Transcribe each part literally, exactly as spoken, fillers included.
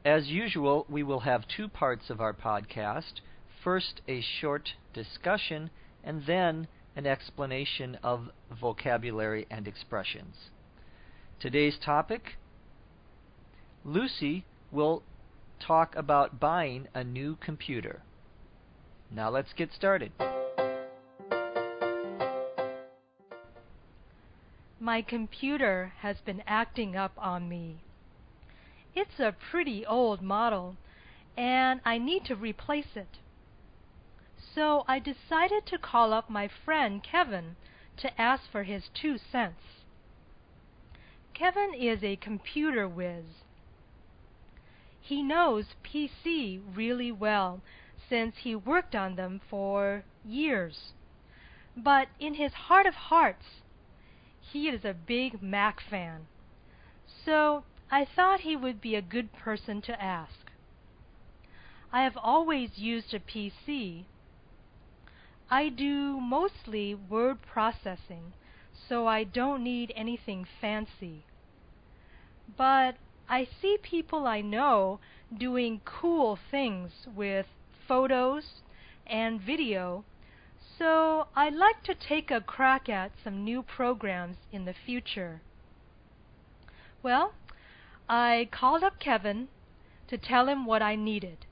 As usual, we will have two parts of our podcast. First, a short discussion, and then an explanation of vocabulary and expressions. Today's topic, Lucy will talk about buying a new computer. Now let's get started. My computer has been acting up on me. It's a pretty old model, and I need to replace it. So I decided to call up my friend Kevin to ask for his two cents. Kevin is a computer whiz. He knows P C really well since he worked on them for years. But in his heart of hearts, he is a big Mac fan. So I thought he would be a good person to ask. I have always used a P C. I do mostly word processing, so I don't need anything fancy. But I see people I know doing cool things with photos and video, so I'd like to take a crack at some new programs in the future. Well, I called up Kevin to tell him what I needed.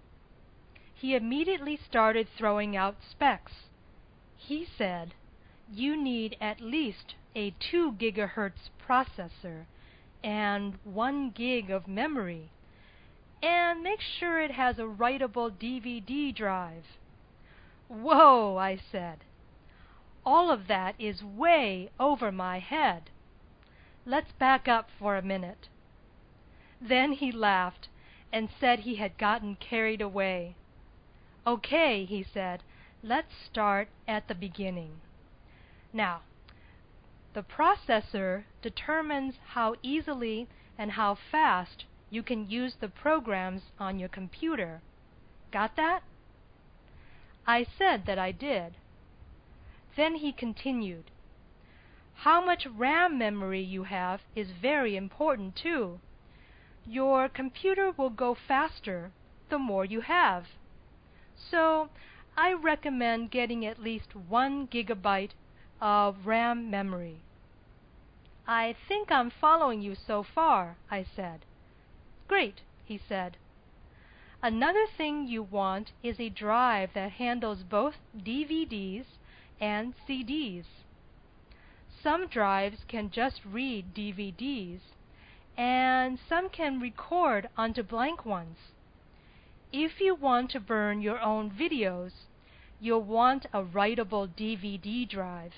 He immediately started throwing out specs. He said, "You need at least a two gigahertz processor and one gig of memory, and make sure it has a writable D V D drive." "Whoa," I said. "All of that is way over my head. Let's back up for a minute." Then he laughed and said he had gotten carried away. "Okay," he said, "let's start at the beginning. Now, the processor determines how easily and how fast you can use the programs on your computer. Got that?" I said that I did. Then he continued, "How much RAM memory you have is very important too. Your computer will go faster the more you have. So I recommend getting at least one gigabyte of RAM memory." "I think I'm following you so far," I said. "Great," he said. "Another thing you want is a drive that handles both D V Ds and C Ds. Some drives can just read D V Ds, and some can record onto blank ones. If you want to burn your own videos, you'll want a writable D V D drive.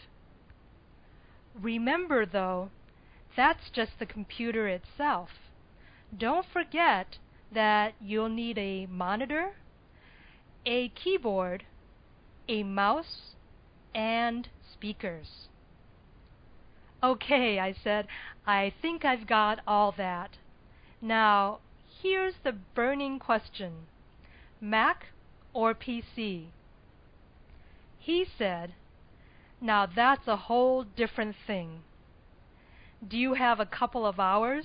Remember, though, that's just the computer itself. Don't forget that you'll need a monitor, a keyboard, a mouse, and speakers." "Okay," I said, "I think I've got all that. Now, here's the burning question. Mac or P C?" He said, "Now that's a whole different thing. Do you have a couple of hours?"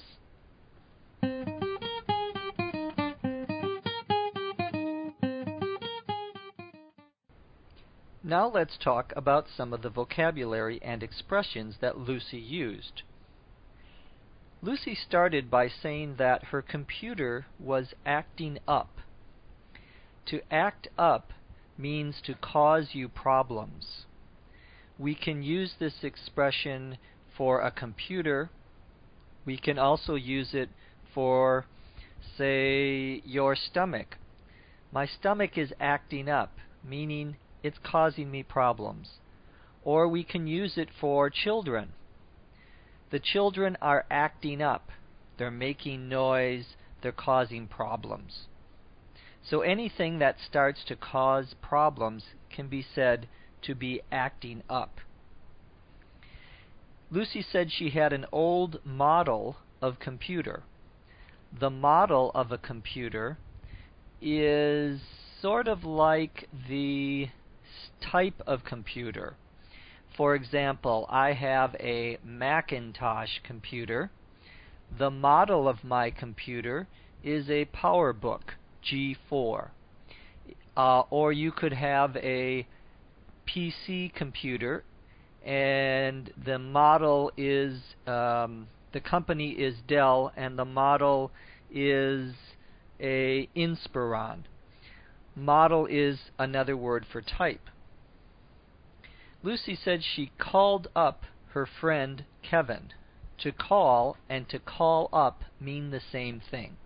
Now let's talk about some of the vocabulary and expressions that Lucy used. Lucy started by saying that her computer was acting up. To act up means to cause you problems. We can use this expression for a computer. We can also use it for, say, your stomach. My stomach is acting up, meaning it's causing me problems. Or we can use it for children. The children are acting up. They're making noise. They're causing problems. So anything that starts to cause problems can be said to be acting up. Lucy said she had an old model of computer. The model of a computer is sort of like the type of computer. For example, I have a Macintosh computer. The model of my computer is a PowerBook G four. Uh, or you could have a P C computer, and the model is, um, the company is Dell, and the model is a Inspiron. Model is another word for type. Lucy said she called up her friend Kevin. To call and to call up mean the same thing.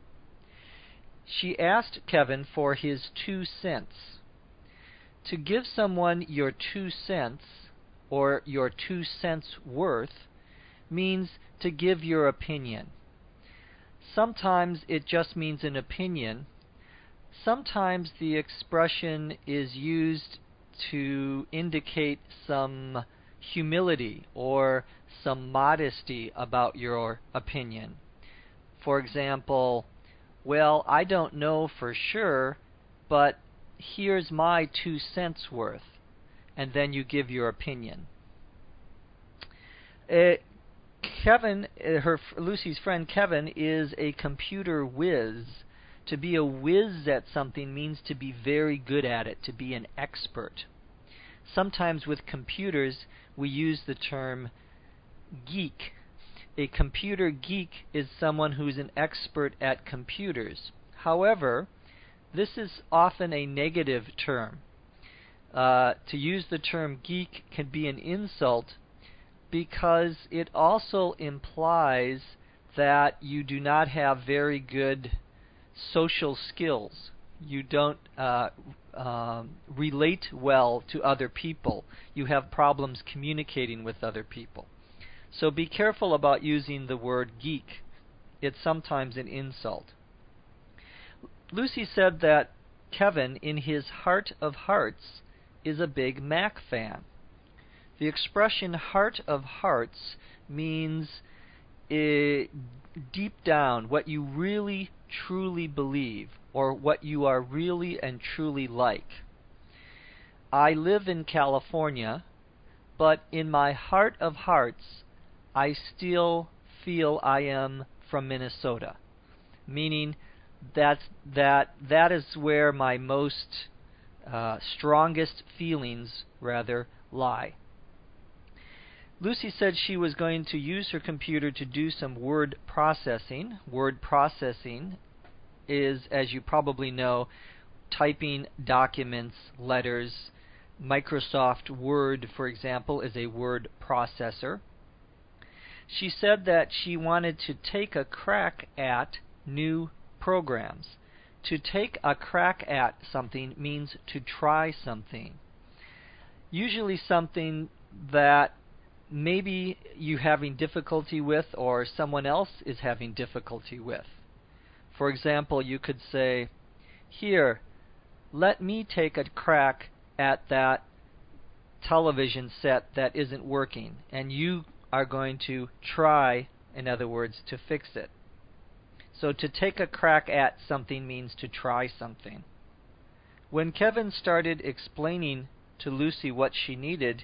She asked Kevin for his two cents. To give someone your two cents, or your two cents worth, means to give your opinion. Sometimes it just means an opinion. Sometimes the expression is used to indicate some humility or some modesty about your opinion. For example, well, I don't know for sure, but here's my two cents worth, and then you give your opinion. Uh, Kevin, uh, her Lucy's friend Kevin, is a computer whiz. To be a whiz at something means to be very good at it, to be an expert. Sometimes with computers we use the term geek. A computer geek is someone who's an expert at computers. However, this is often a negative term. Uh, to use the term geek can be an insult because it also implies that you do not have very good social skills. You don't uh, um, relate well to other people. You have problems communicating with other people. So be careful about using the word geek. It's sometimes an insult. Lucy said that Kevin, in his heart of hearts, is a big Mac fan. The expression heart of hearts means uh, deep down what you really truly believe, or what you are really and truly like. I live in California, but in my heart of hearts, I still feel I am from Minnesota, meaning that's, that that is where my most uh, strongest feelings, rather, lie. Lucy said she was going to use her computer to do some word processing. Word processing is, as you probably know, typing documents, letters. Microsoft Word, for example, is a word processor. She said that she wanted to take a crack at new programs. To take a crack at something means to try something. Usually something that maybe you're having difficulty with or someone else is having difficulty with. For example, you could say, here, let me take a crack at that television set that isn't working, and you are going to try, in other words, to fix it. So to take a crack at something means to try something. When Kevin started explaining to Lucy what she needed,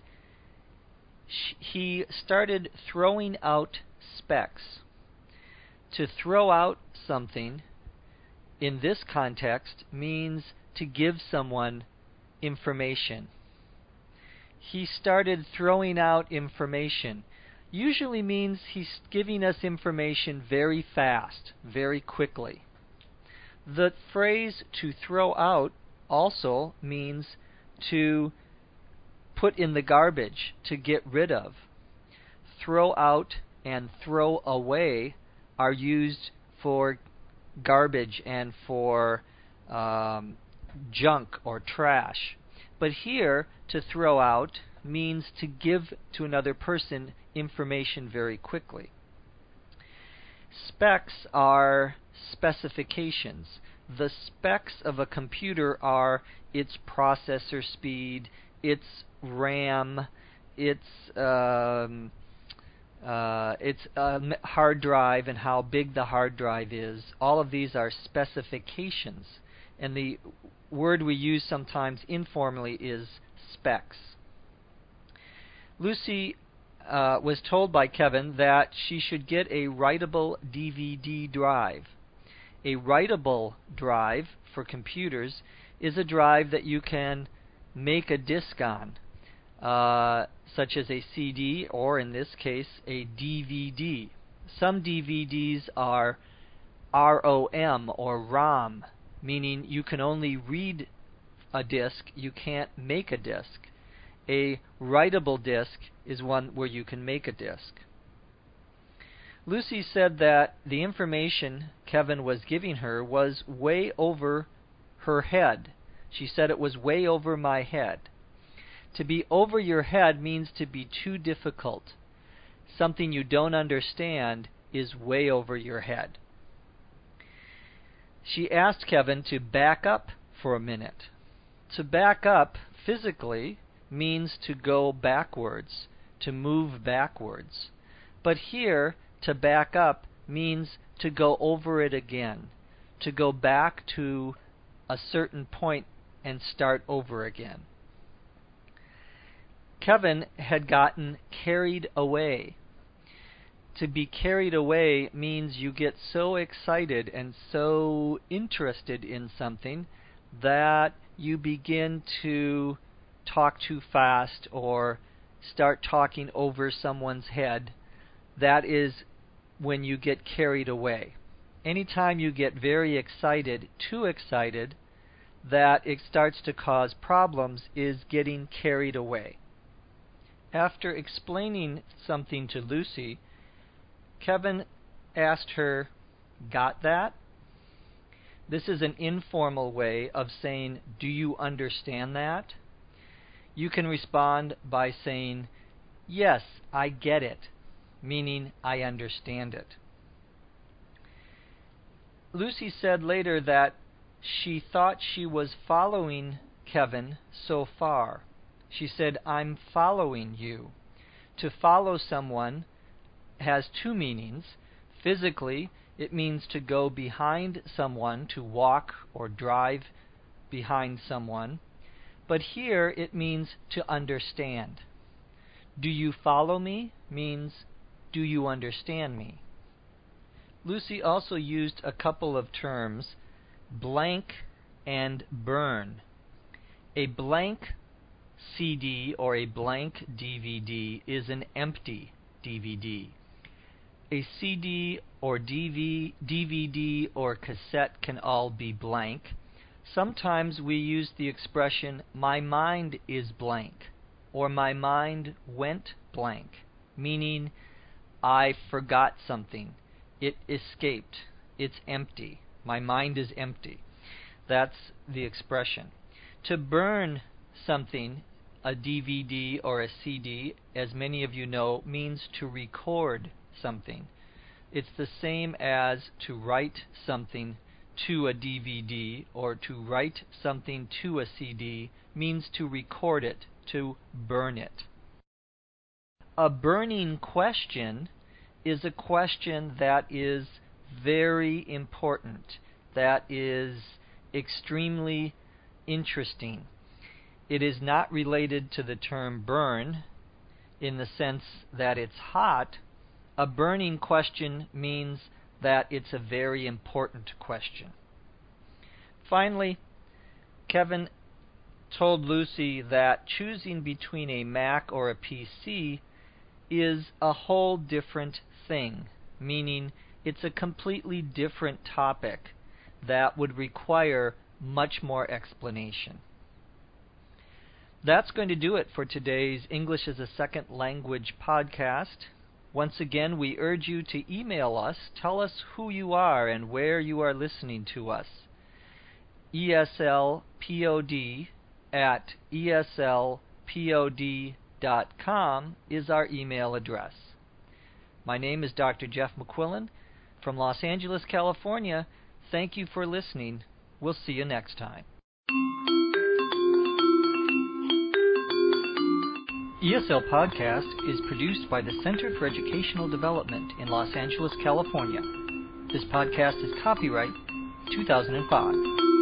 he started throwing out specs. To throw out something in this context means to give someone information. He started throwing out information. Usually means he's giving us information very fast, very quickly. The phrase to throw out also means to put in the garbage, to get rid of. Throw out and throw away are used for garbage and for um, junk or trash. But here, to throw out means to give to another person information very quickly. Specs are specifications. The specs of a computer are its processor speed, its RAM, its um, uh, its uh, hard drive and how big the hard drive is. All of these are specifications, and the word we use sometimes informally is specs. Lucy uh, was told by Kevin that she should get a writable D V D drive. A writable drive for computers is a drive that you can make a disk on, uh, such as a C D or, in this case, a D V D. Some D V Ds are ROM or ROM, meaning you can only read a disk, you can't make a disk. A writable disk is one where you can make a disk. Lucy said that the information Kevin was giving her was way over her head. She said it was way over my head. To be over your head means to be too difficult. Something you don't understand is way over your head. She asked Kevin to back up for a minute. To back up physically means to go backwards, to move backwards. But here, to back up means to go over it again, to go back to a certain point and start over again. Kevin had gotten carried away. To be carried away means you get so excited and so interested in something that you begin to talk too fast or start talking over someone's head. That is when you get carried away. Anytime you get very excited, too excited, that it starts to cause problems is getting carried away. After explaining something to Lucy, Kevin asked her, "Got that?" This is an informal way of saying, "Do you understand that?" You can respond by saying, "Yes, I get it," meaning I understand it. Lucy said later that she thought she was following Kevin so far. She said, "I'm following you." To follow someone has two meanings. Physically, it means to go behind someone, to walk or drive behind someone. But here it means to understand. Do you follow me means, do you understand me? Lucy also used a couple of terms, blank and burn. A blank C D or a blank D V D is an empty D V D. A C D or D V D or cassette can all be blank. Sometimes we use the expression, "my mind is blank," or "my mind went blank," meaning I forgot something. It escaped. It's empty. My mind is empty. That's the expression. To burn something, a D V D or a C D, as many of you know, means to record something. It's the same as to write something to a D V D or to write something to a C D means to record it, to burn it. A burning question is a question that is very important, that is extremely interesting. It is not related to the term burn in the sense that it's hot. A burning question means that it's a very important question. Finally, Kevin told Lucy that choosing between a Mac or a P C is a whole different thing, meaning it's a completely different topic that would require much more explanation. That's going to do it for today's English as a Second Language podcast. Once again, we urge you to email us. Tell us who you are and where you are listening to us. E S L Pod at E S L pod dot com is our email address. My name is Doctor Jeff McQuillan from Los Angeles, California. Thank you for listening. We'll see you next time. E S L Podcast is produced by the Center for Educational Development in Los Angeles, California. This podcast is copyright two thousand five.